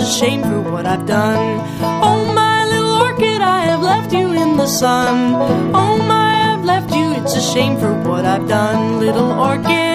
shame for what I've done. Oh my little orchid, I have left you in the sun. Oh my, I've left you, it's a shame for what I've done. Little orchid,